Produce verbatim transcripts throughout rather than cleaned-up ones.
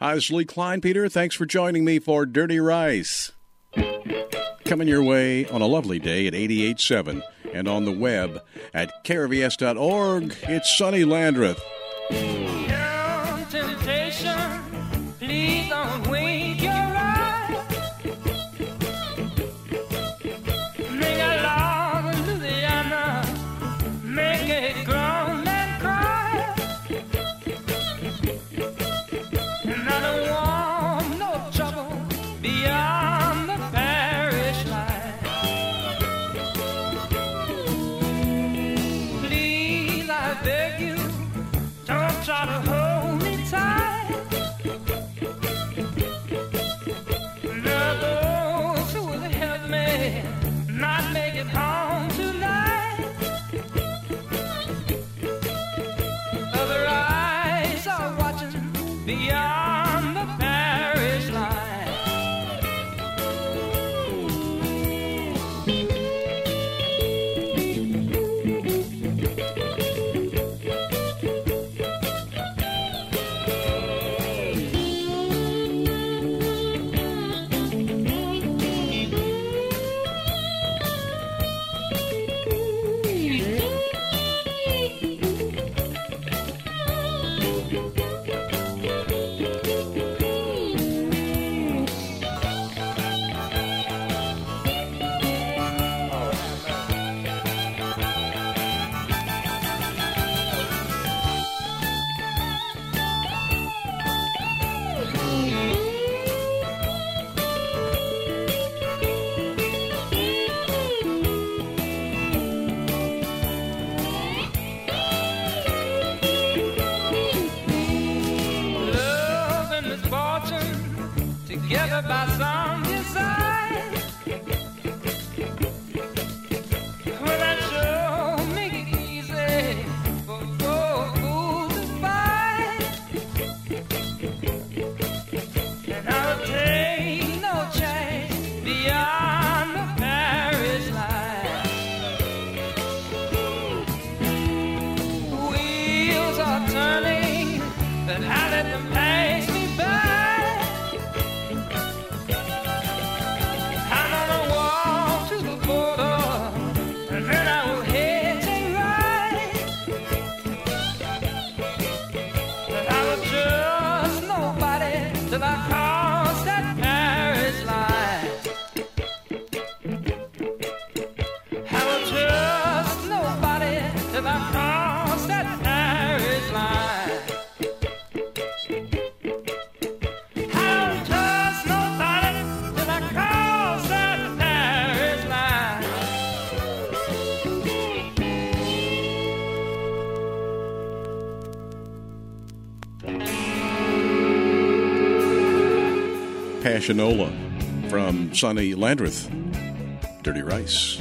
Hi, this is Lee Kleinpeter. Thanks for joining me for Dirty Rice. Coming your way on a lovely day at eighty-eight point seven and on the web at K R V S dot org. It's Sonny Landreth. Young temptation, please don't wait your eye. Make a log of Louisiana, make it groan and cry. And I don't want no trouble beyond the parish line. Please, I beg you, don't try to hold me tight. Now those who will help me not make it home tonight. Other eyes are watching beyond the parish line. Love and misfortune together by some design. Well, that sure make it easy for poor fools to find. And I'll take no chance beyond the parish line. Wheels are turning, but I let them pass me by. I'm gonna walk to the border, and then I will head to right. But I will trust nobody till I cross that parish line. I will trust nobody till I cross that parish line. I don't trust nobody till I cross that parish line. Passionola from Sonny Landreth. Dirty Rice.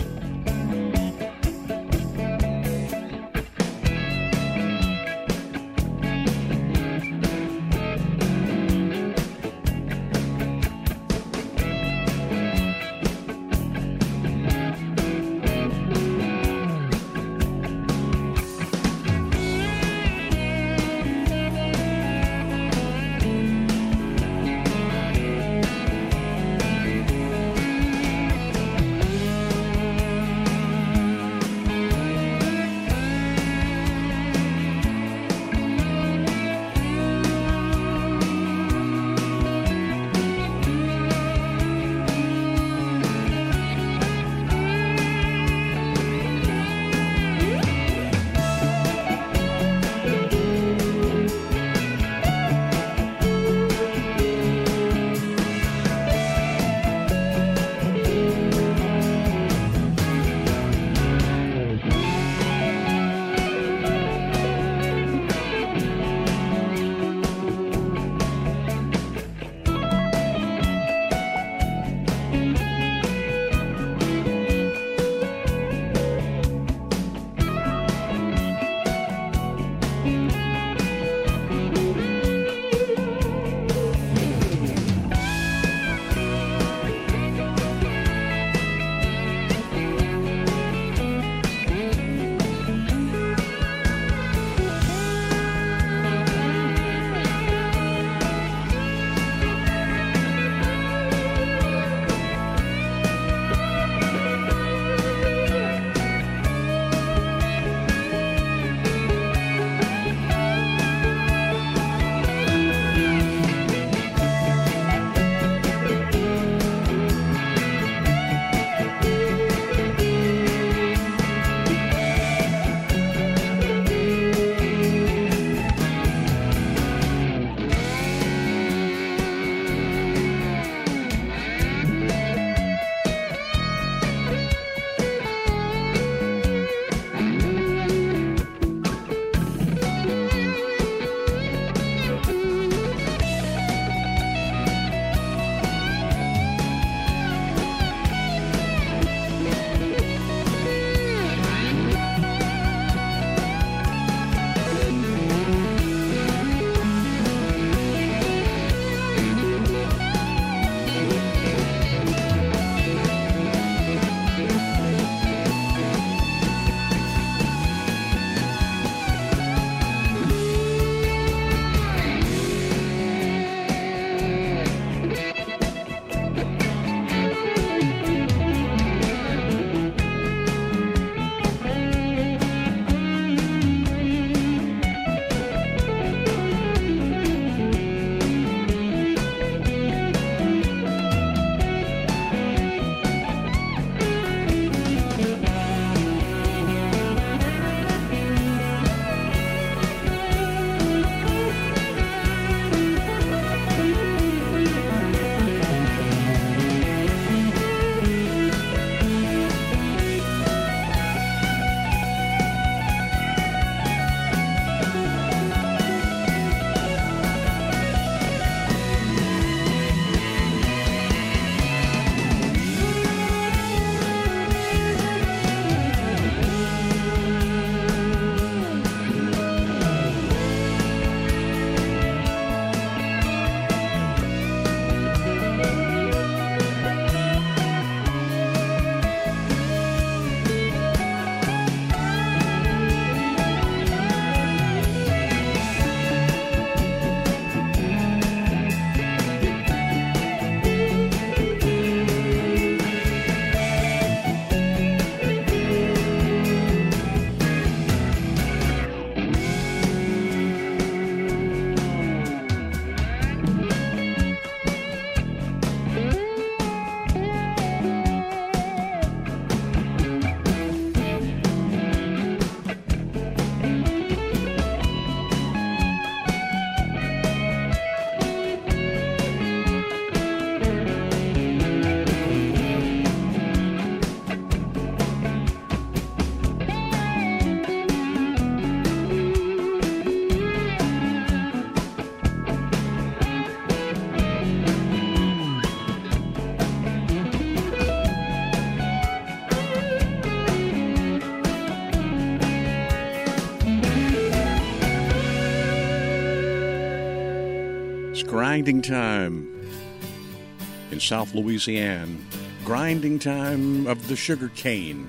grinding time in South Louisiana. Grinding time of the sugar cane.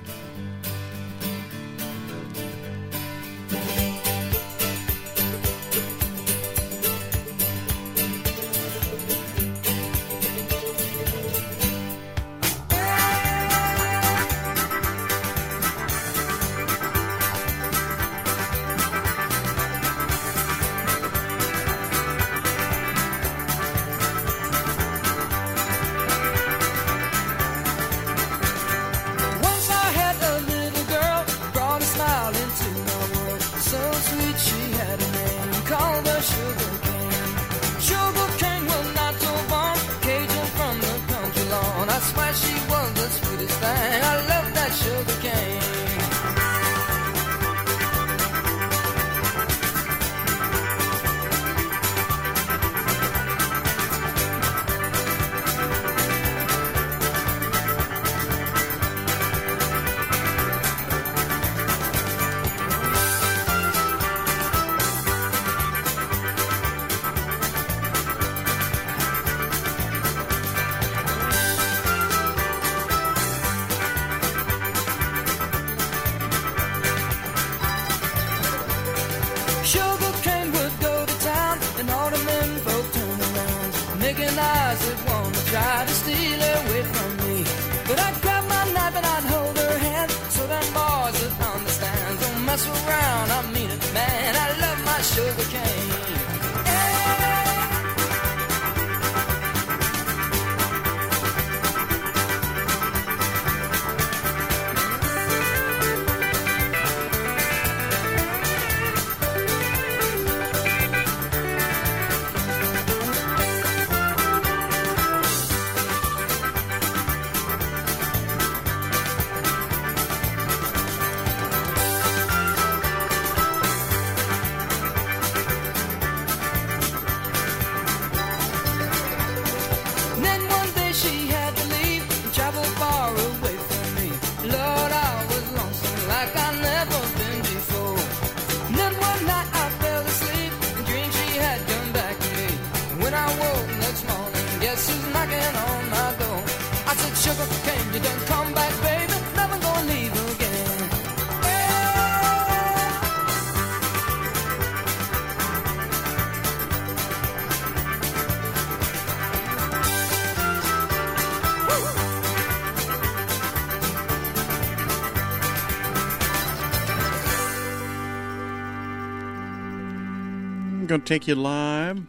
Going to take you live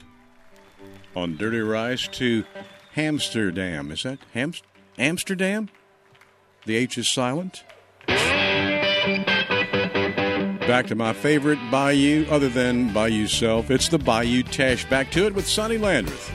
on Dirty Rice to Amsterdam. Is that Ham- Amsterdam? The H is silent. Back to my favorite Bayou, other than Bayou Self. It's the Bayou Teche. Back to it with Sonny Landreth.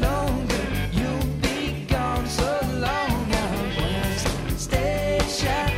Stay shy.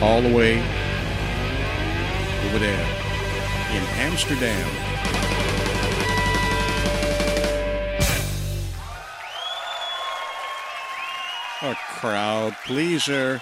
all the way over there in Amsterdam. A crowd pleaser.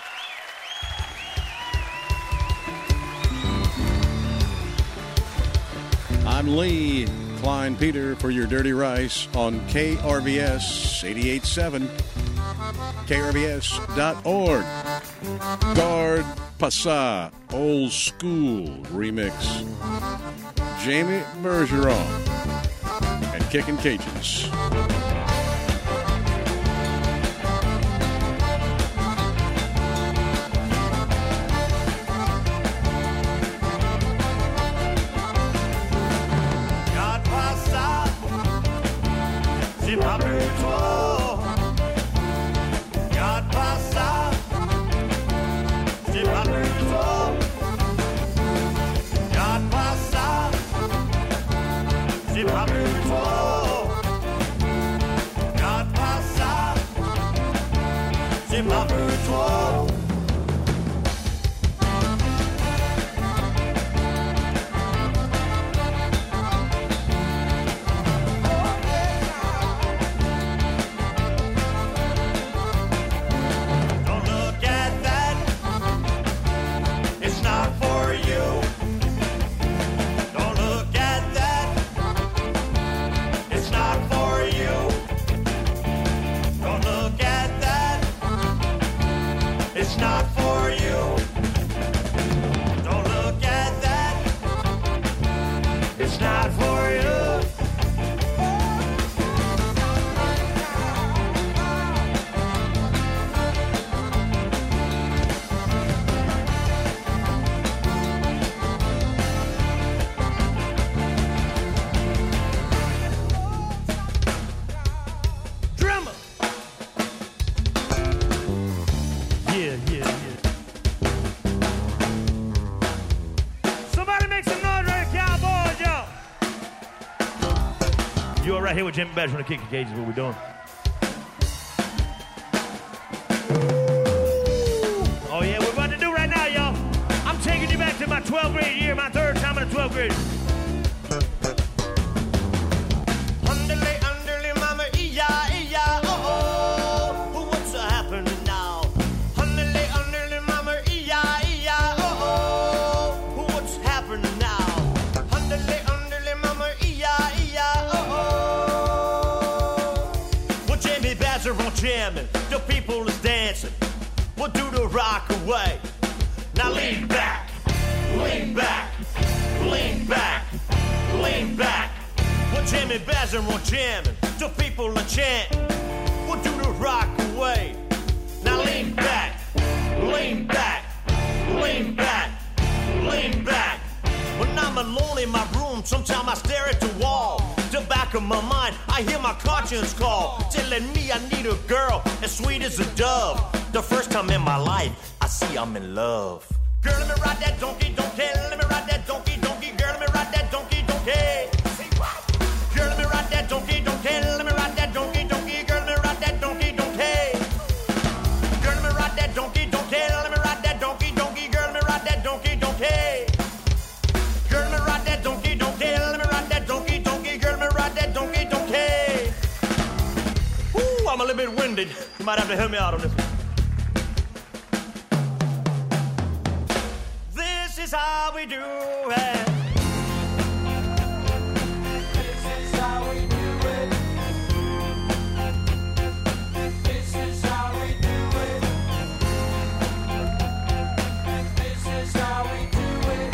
I'm Lee Klein Peter for your Dirty Rice on K R V S eighty-eight point seven, K R V S dot org. Guard Passa, Old School Remix. Jamie Bergeron and Kickin' Cajuns. Right here with Jimmy Badge from the Kickin' Cajuns. What we doing? Oh yeah, we're about to do right now, y'all. I'm taking you back to my twelfth grade year, my third time in the twelfth grade. Underlay, underlay, mama, ee-ya, ee-ya, oh-oh. What's happening now? Underlay, underlay, mama, ee-ya, ee-ya, oh-oh. What's happening now? Underlay, underlay, mama, ee-ya, ee-ya, oh-oh. On jamming, the people is dancing. We'll do the rock away. Now lean back, lean back, lean back, lean back. We're Jimmy Bazzin', we're jamming. The people are chanting. We'll do the rock away. Now lean back, lean back, lean back, lean back. When I'm alone in my room, sometimes I stare at the wall. The back of my mind, I hear my conscience call, telling me I need a girl as sweet as a dove. The first time in my life, I see I'm in love. Girl, let me ride that donkey, donkey. Let me ride that donkey, donkey. Girl, let me ride that donkey, donkey. Girl, let me ride that donkey, donkey. Let me ride that donkey, donkey. Girl, let me ride that donkey, donkey. Girl, let me ride that donkey, donkey. Let me ride that donkey, donkey. Girl, let me ride that donkey, donkey. Girl, let me ride that donkey, donkey. Let me ride that donkey, donkey. Girl, let me ride that donkey, donkey. Ooh, I'm a little bit winded. You might have to help me out on this one. This is how we do it. This is how we do it. This is how we do it. This is how we do it.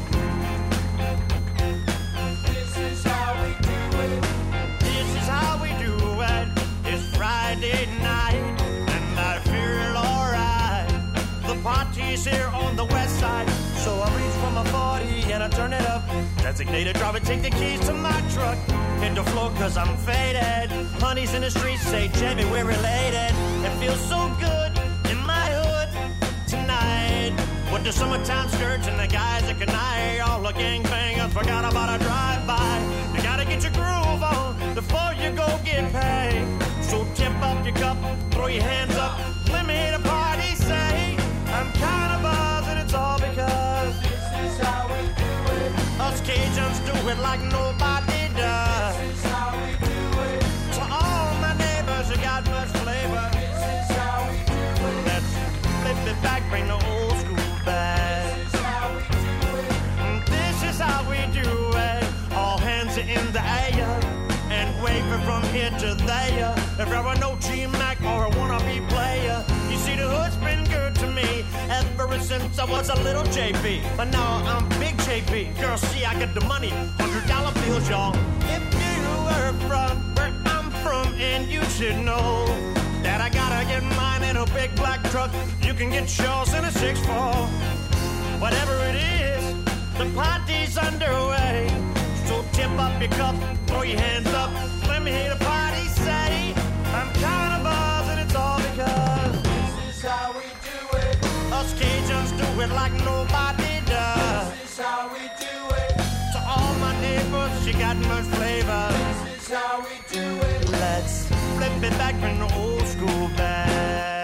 This is how we do it. This is how we do it. It's Friday night and I feel alright. The party's here on the west side. So I reach for my forty and I turn it up. Designated driver, take the keys to my truck. Hit the floor cause I'm faded. Honey's in the streets say, Jamie, we're related. It feels so good in my hood tonight. With the summertime skirts and the guys that can eye. All the gangbangers forgot about a drive-by. You gotta get your groove on before you go get paid. So tip up your cup, throw your hands up. Let me hear the party say, I'm kinda buzzing. it like nobody does. This is how we do it. To all my neighbors who got much flavor. This is how we do it. Let's flip it back, bring the old school back. This is how we do it. This is how we do it. All hands are in the air and waving from here to there. If there were no G-Mac or a wannabe player, you see the hood's been good to me ever since I was a little J B. But now I'm big J B. Girl, see, I get the money, hundred dollar bills, y'all. If you were from where I'm from, and you should know that I gotta get mine in a big black truck. You can get yours in a six four. Whatever it is, the party's underway. So tip up your cup, throw your hands up. Let me hear the party say, I'm kind of buzzed and it's all because this is how we do it. Us Cajuns do it like nobody does. This is how we do it. To all my neighbors, you got much flavor. This is how we do it. Let's flip it back from the old school back.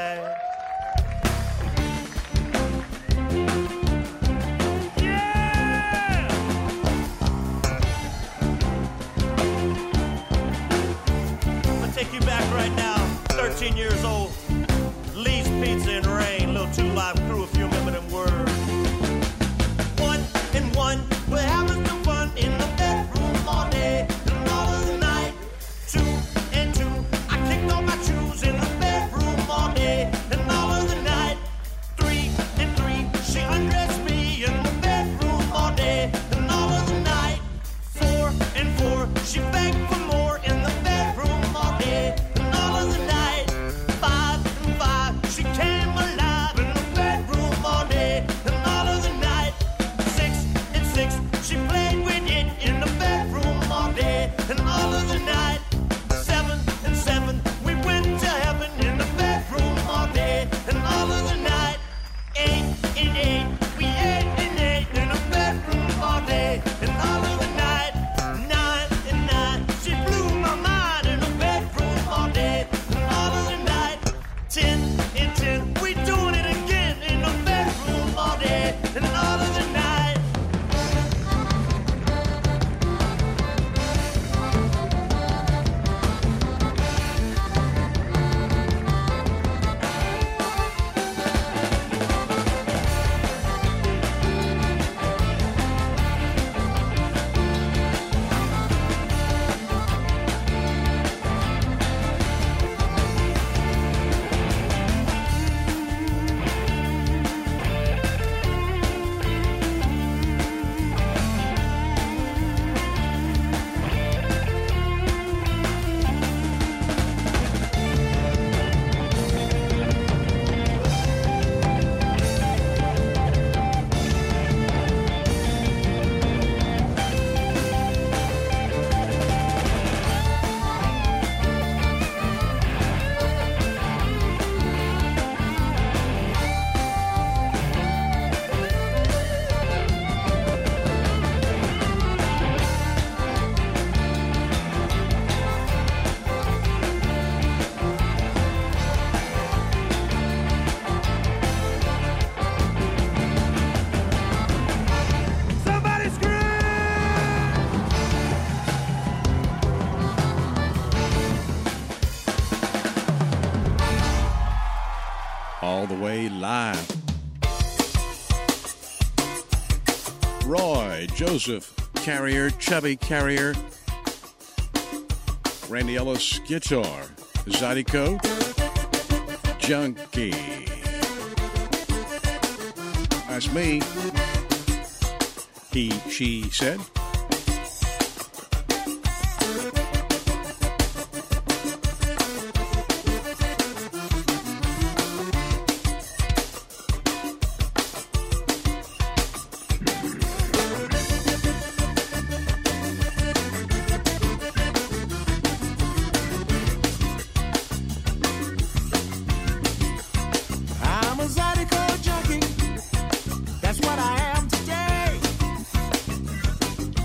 Take you back right now, thirteen years old, Lee's Pizza and Rain, Little Two Live Crew, if you remember them words. One and one, we're having some fun in the bedroom all day and all of the night. Two and two, I kicked off my shoes in the bedroom all day and all of the night. Three and three, she undressed me in the bedroom all day and all of the night. Four and four, she begged for more in the bedroom all day and all of the night. Five and five, she came alive in the bedroom all day and all of the night. Six and six, she played with it in the bedroom all day and all of the night. Seven and seven, we went to heaven in the bedroom all day and all of the night. Eight and eight, we ate and ate in the bedroom all day and all of the night. Nine and nine, she blew my mind in the bedroom all day and all of the night. Ten and ten, we doing it again in the bedroom all day and all of the night. All the way live. Roy, Joseph, Carrier, Chubby Carrier, Randy Ellis, guitar, Zydeco, Junkie. That's me. He, she said. I'm a Zydeco junkie. That's what I am today.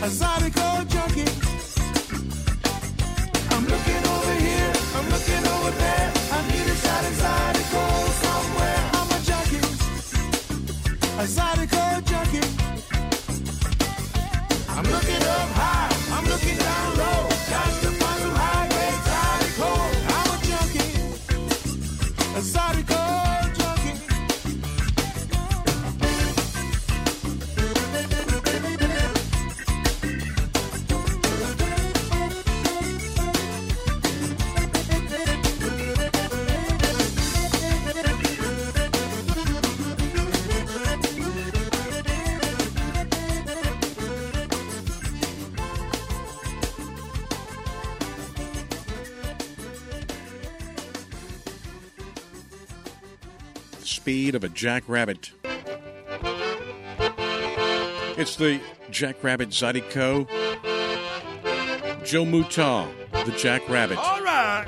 a Zydeco junkie. I'm looking over here, I'm looking over there. I need a shot of Zydeco somewhere. I'm a junkie, a Zydeco junkie. I'm looking up high, I'm looking down low. Got to find some high-grade Zydeco. I'm a junkie, a Zydeco junkie. Speed of a jackrabbit. It's the Jackrabbit Zydeco. Joe Mouton, the Jackrabbit. All right.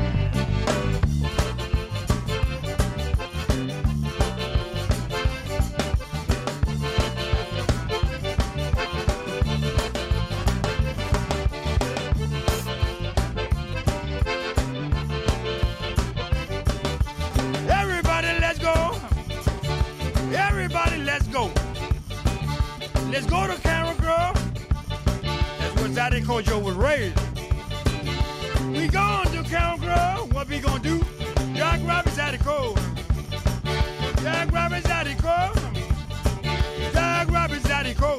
Everybody, let's go. Everybody, let's go. Let's go to Carol Grove. That's where Zydeco Joe was raised. We going to Carol Grove. What we gonna do? Jackrabbit Zydeco. Jackrabbit Zydeco. Jackrabbit Zydeco.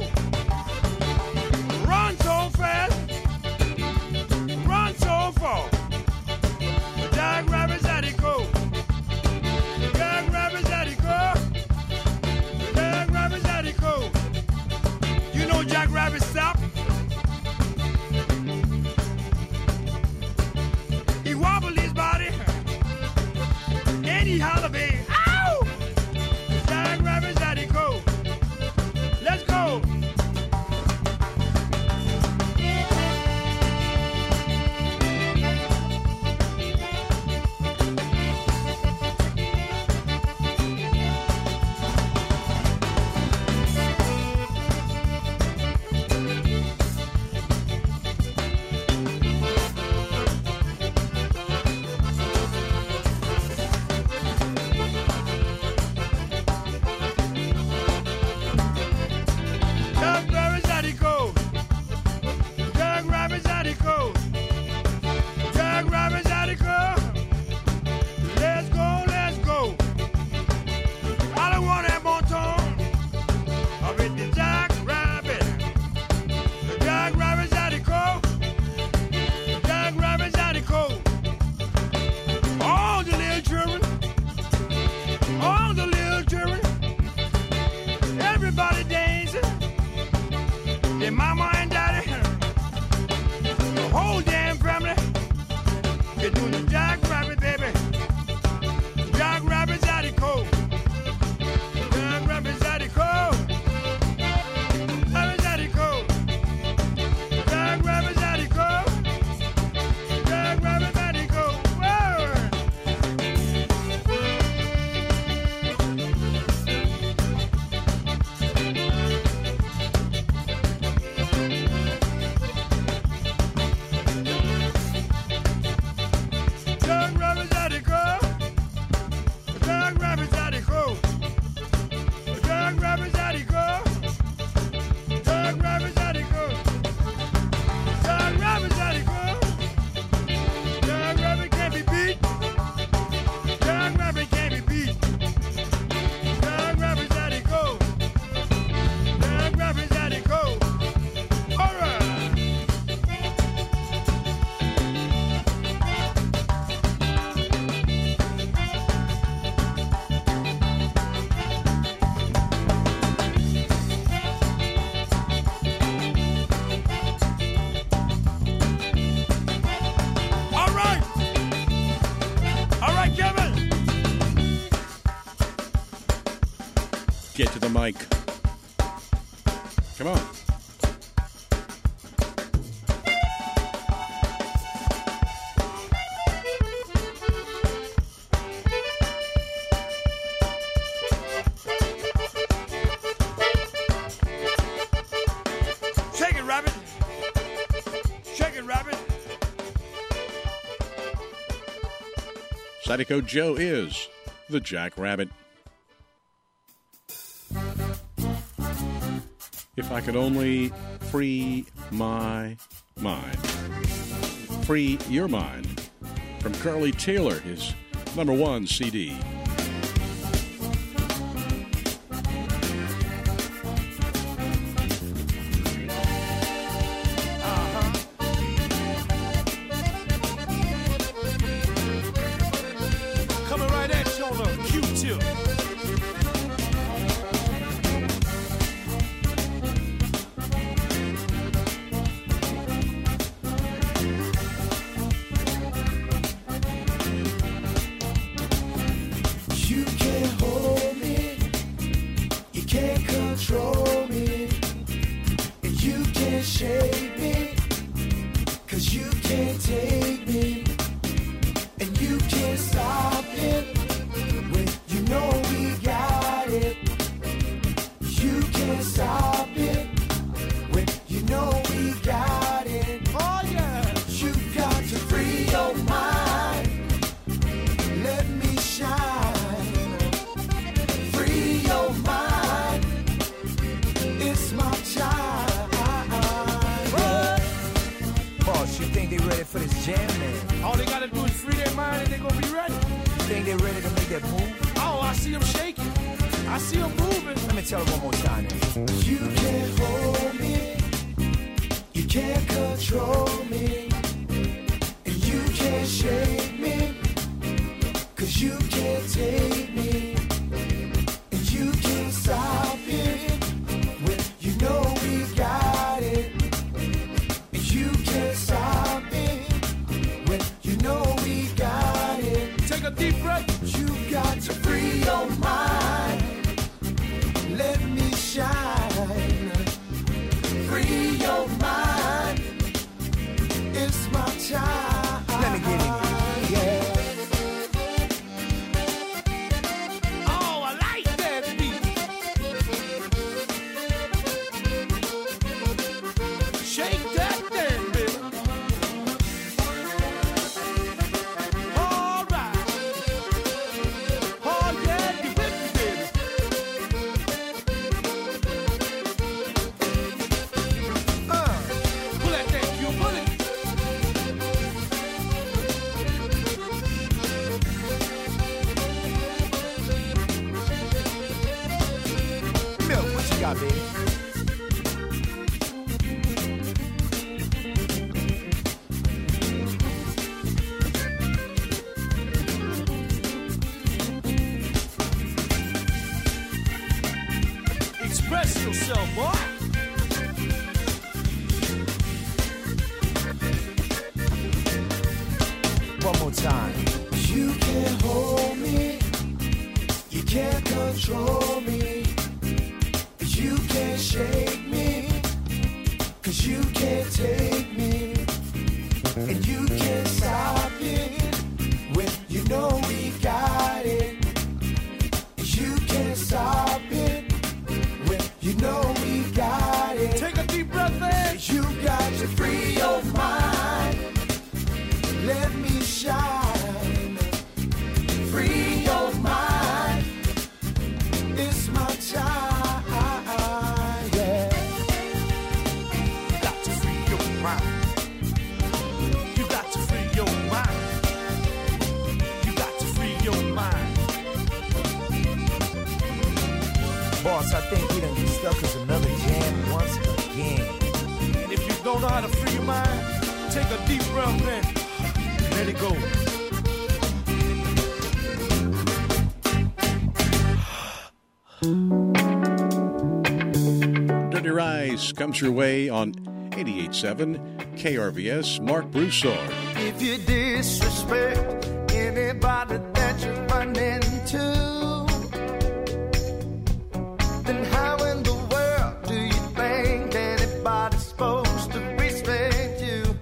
Run so fast. Run so far. Jackrabbit Zydeco. Jackrabbit Zydeco. Jackrabbit Zydeco. You know Jackrabbit stop. He wobble his body and he holler, baby. Ow! Jackrabbit Zydeco. Let's go. Jackrabbit Zydeco. Jackrabbit Zydeco. Jackrabbit Zydeco. Let's go, let's go. I don't want that Monton. I'm with the Jackrabbit. The Jackrabbit Zydeco. Jackrabbit Zydeco. All the little children. All the little children. Everybody dancing. Their mama and daddy, the whole damn family, they're doing the Jackrabbit, baby. Jackrabbit Zydeco. Jackrabbit Zydeco. Jackrabbit Zydeco. Jackrabbit Zydeco. Jackrabbit Zydeco. Whoa! Jackrabbit Zydeco. Jackrabbit Zydeco. Jackrabbit Zydeco. Jackrabbit Zydeco. Jackrabbit Zydeco. Jackrabbit can't be beat. Jackrabbit can't be beat. Jackrabbit Zydeco. Jackrabbit Zydeco. All right. All right. All right, Kevin. Get to the mic. Come on. Shake it right. Rabbit. Shake it, Rabbit. Zydeco Joe is the Jackrabbit. If I could only free my mind. Free your mind. From Carly Taylor, his number one C D. Coming right at you on a Q-tip. You can't hold me, you can't control me, and you can't shake me, 'cause you can't take me, and you can't stop it, when you know we got it. You can't stop it, when you know we got it. Oh, yeah. You got to free your mind, let me shine. Free your mind, it's my time. Boss, you think they ready for this jam, man? All they gotta do is free their mind and they're gonna be ready. You think they ready to make that move? Oh, I see them shaking. I see them moving. Let me tell it one more time, then. You can't hold me, you can't control me, and you can't shake me, 'cause you can't take me, and you can't stop it, when you know we got it. And you can't stop it, when you know we got it. Take a deep breath. You got to free your mind, let me shine. Free your mind, it's my time. Let me get it. Yeah. Oh, I like that beat. Shake that thing, baby. All right. Oh, yeah, you with me, baby. Uh, pull that thing, you pull it. Milk, what you got, baby? Express yourself, boy. One more time. You can't hold me, you can't control me, you can't shake me, 'cause you can't take me, and you can't stop it, when you know we got it. You can't stop it, when you know we got it. Take a deep breath, man. You got to free your mind, let me shine. Free your mind, it's my time. Yeah. You got to free your mind. You got to free your mind. You got to free your mind. Boss, I think we done get stuck as another jam once again. And if you don't know how to free your mind, take a deep breath in. Let it go. Dirty Rise comes your way on eighty-eight point seven K R V S. Mark Broussard. If you disrespect anybody that you run into, then how in the world do you think anybody's supposed to respect you?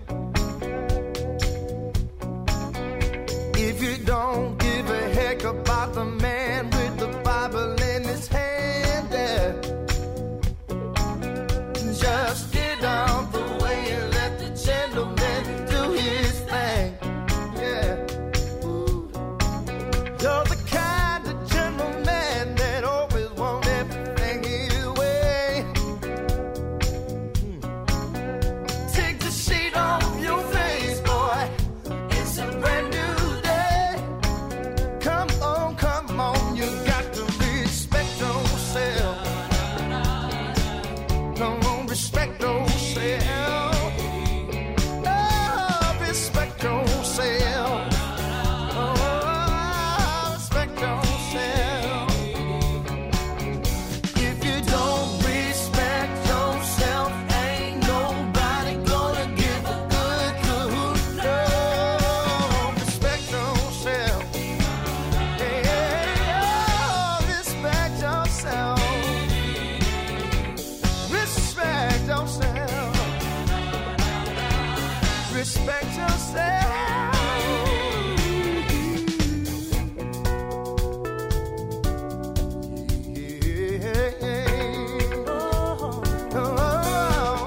If you don't give a heck about the man with the Bible in his hand, yeah, just get down. respect yourself. Oh, respect yourself. Oh, respect yourself. If you don't respect yourself, ain't nobody gonna give a good good. No, respect yourself. Yeah, oh, respect yourself. Respect yourself. Respect yourself. Yeah. Oh, oh, oh.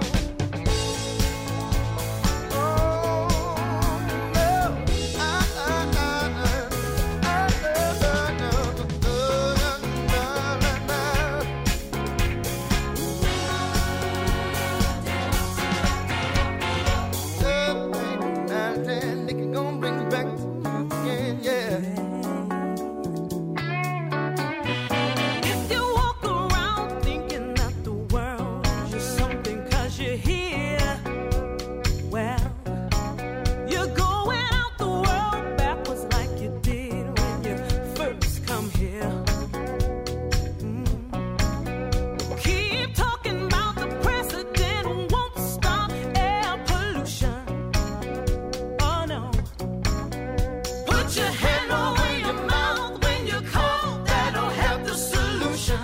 If you walk around thinking that the world is just something 'cause you're here, well, you're going out the world backwards like you did when you first come here. Mm. Keep talking about the president won't stop air pollution. Oh no. Put your hand over your mouth when you cough. That'll help the solution.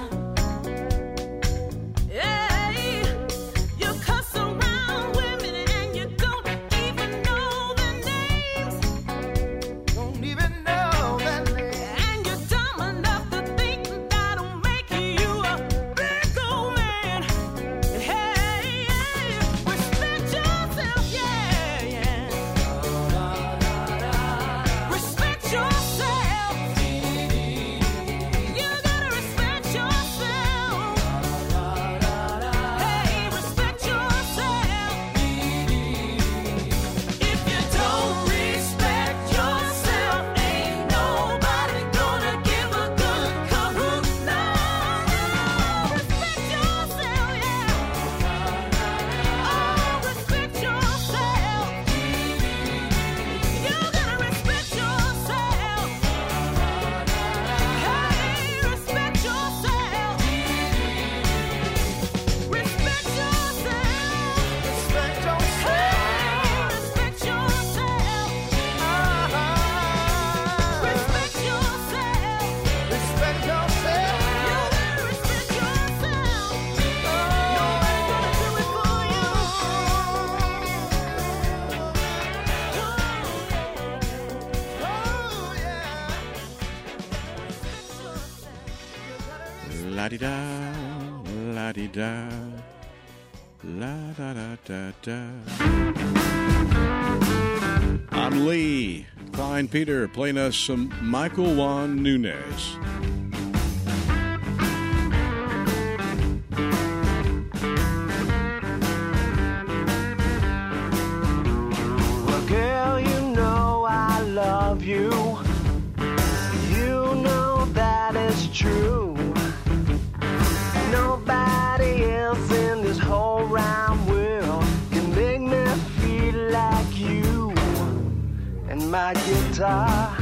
Hey, you cuss around women and you don't even know their names. Don't even know that name. And you're dumb enough to think that'll make you a big old man. Hey, respect yourself, yeah, yeah. Respect yourself. You gotta respect yourself. Hey, respect yourself. If you don't respect yourself, ain't nobody gonna give a good cahoot. No, respect yourself, yeah. Oh, respect yourself. You gotta respect yourself. Hey, respect yourself. Respect yourself. Respect yourself. Hey, respect yourself. Respect yourself. Respect You yourself. gotta respect yourself. Nobody's gonna do it for you. Oh, yeah. La di da, la di da, la da da da da. I'm Lee. Klein Peter playing us some Michael Juan Nunez. Well, girl, you know I love you. You know that is true. Nobody else in this whole round world can make me feel like you. And my guitar,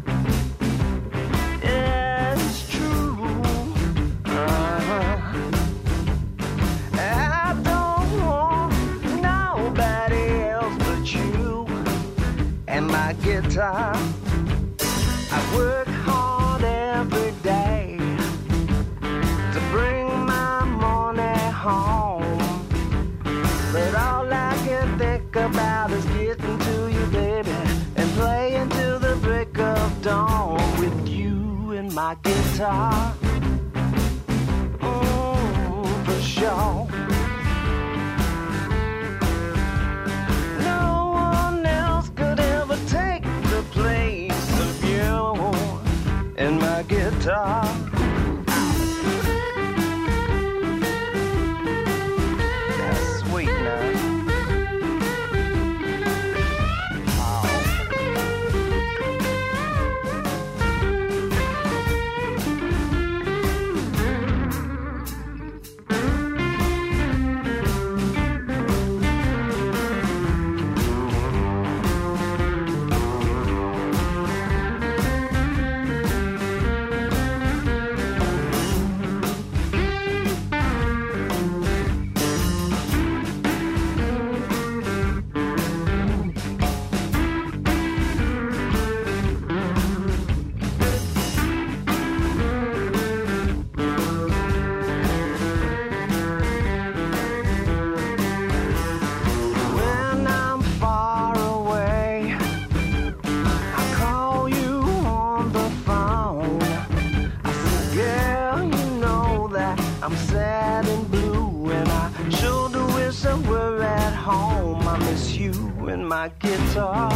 yeah, it's true. Uh-huh. I don't want nobody else but you and my guitar. I work hard every day to bring my money home, but all I can think about is getting to you, baby, and playing till the break of dawn with you and my guitar. Mm, for sure. No one else could ever take the place of you and my guitar. That's sweet now. and my guitar.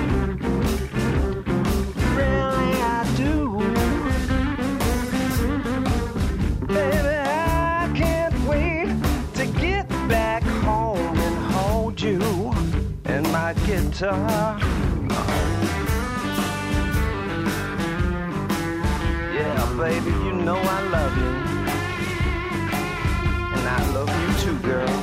Really, I do. Baby, I can't wait to get back home and hold you and my guitar. Yeah, baby, you know I love you. And I love you too, girl.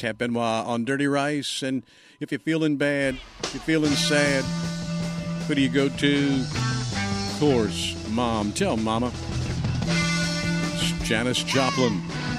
Tab Benoit on Dirty Rice. And if you're feeling bad, if you're feeling sad, who do you go to? Of course, Mom. Tell Mama. It's Janis Joplin.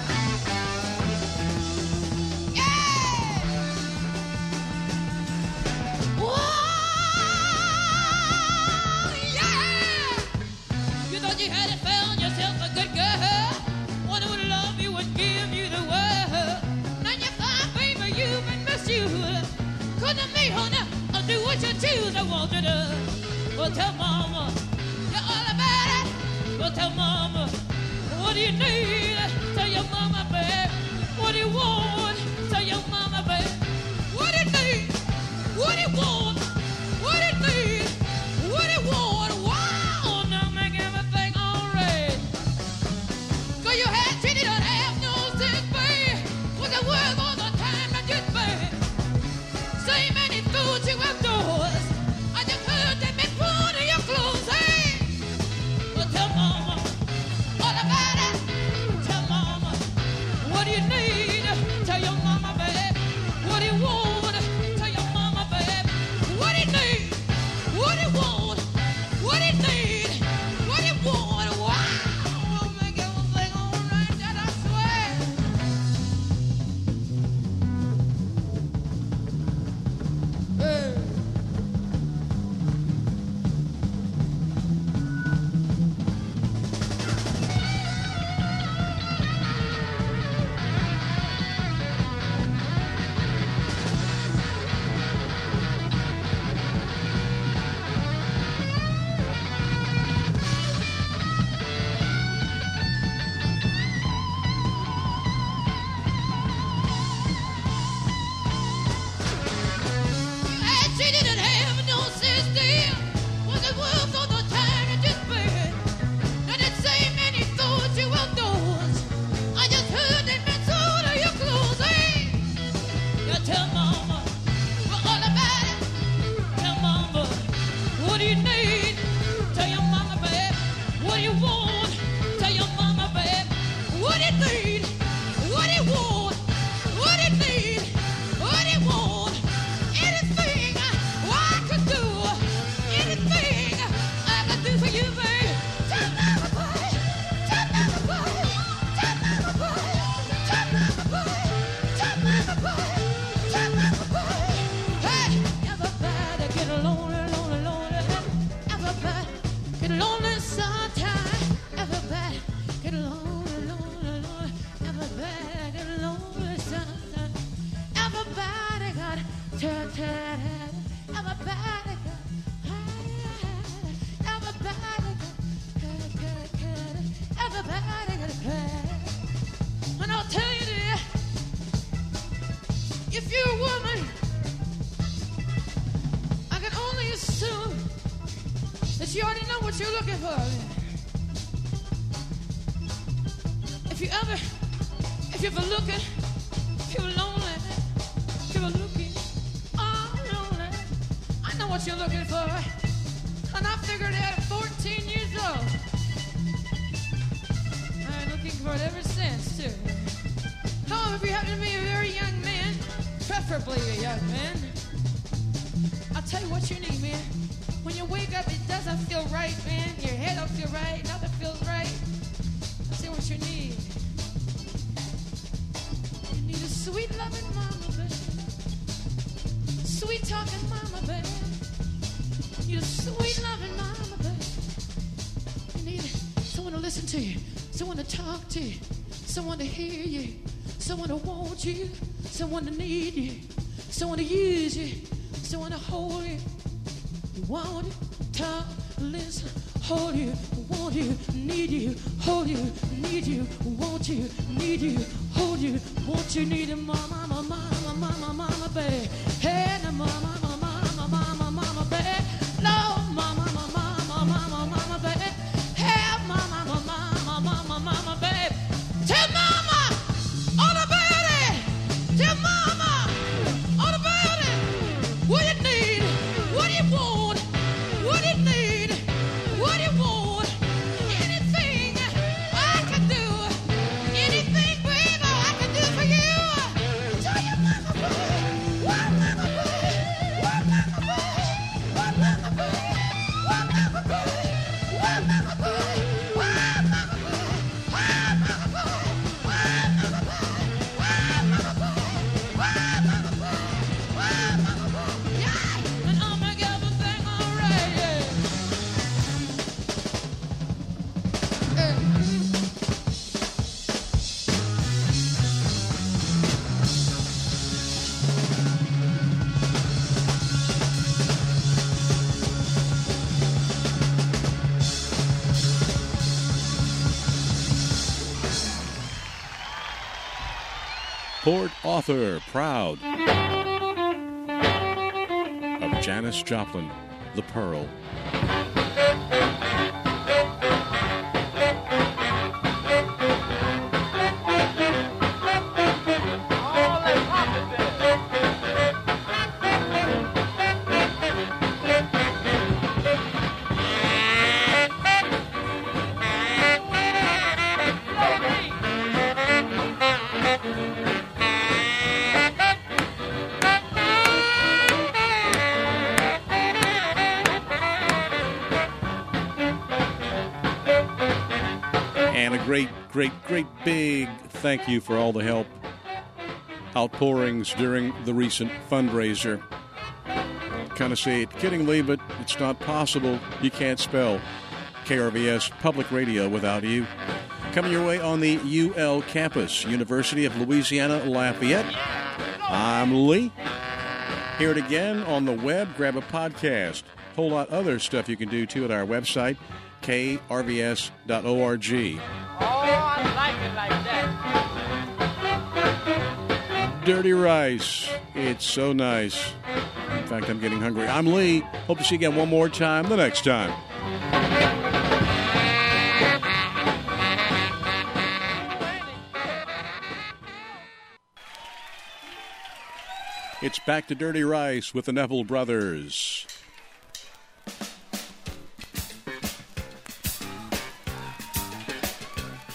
Do what you choose, I want you to. Well, tell Mama, you're all about it. Well, tell Mama, what do you need? Tell your Mama, babe. What do you want? Tell your Mama, babe. What do you need? What do you want? What do you need? What do you want? Wow, now make everything all right. 'Cause you had treated on half no sense, babe. Was it worth all the time that you spent? So many fools you outdoors. I just heard them been put in your clothes, hey. Well, tell Mama all about it. Tell Mama, what do you need? Tell your Mama, babe. What do you want? Tell your Mama, babe. What do you need? What do you want? What do you need? What do you want? Wow, I'll make everything all right, that I swear. Hey. I treated it have no sense there. Was it worth all the time you just spent? Now that same many thoughts you outdoors. I just heard them been sold of your clothes, hey. You tell Mama, we're all about it. Tell Mama, what do you need? Tell your Mama, babe. What do you want? Tell your Mama, babe. What do you need? What do you want? What do you need? What do you want? Anything I could do, anything I could do for you, babe. Tell Mama, babe. Tell Mama, babe. Tell Mama, babe. Tell Mama, babe. Tell Mama, babe. Tell Mama, babe. Hey, everybody get lonely, lonely, lonely. Everybody get lonely sometime. Everybody get lonely, lonely, lonely. Everybody get lonely sometime. Everybody got tired, tired. Everybody got tired. Everybody got tired, tired, tired. Everybody got tired. And I'll tell you this: if you're a woman, I can only assume that you already know what you're looking for. If you ever, if you're ever looking, if you're lonely, if you're looking, all lonely, I know what you're looking for. And I figured it out at fourteen years old. I've been looking for it ever since, too. However, if you happen to be a very young man, preferably a young man, I'll tell you what you need, man. When you wake up, it doesn't feel right, man. Your head don't feel right, nothing feels right. I'll tell you what you need. You need a sweet loving mama, baby. Sweet talking mama, baby. You need a sweet loving mama, baby. You need someone to listen to you, someone to talk to you, someone to hear you, someone to want you, someone to need you, someone to use you, someone to hold you. You want it, talk, listen, hold you, want you, need you, hold you, need you, want you, need you, hold you, want you, need you, mama, mama, mama, mama, mama, babe. Hey, na mama, mama, mama, mama, mama, babe. No, mama, mama, mama, mama, mama, babe. Hey, mama, mama, mama, mama, mama, babe. Tell mama all about it. Tell mama all about it. What you need, what you want, what you need, what you want. Anything I can do, anything, baby, I can do for you. Tell your Port Arthur, proud of Janis Joplin, The Pearl. Great, great, great big thank you for all the help, outpourings during the recent fundraiser. Kind of say it kiddingly, but it's not possible. You can't spell K R V S Public Radio without you. Coming your way on the U L campus, University of Louisiana Lafayette. I'm Lee. Hear it again on the web. Grab a podcast. Whole lot other stuff you can do, too, at our website, K R V S dot org. Oh, I like it like that. Dirty Rice. It's so nice. In fact, I'm getting hungry. I'm Lee. Hope to see you again one more time the next time. It's back to Dirty Rice with the Neville Brothers.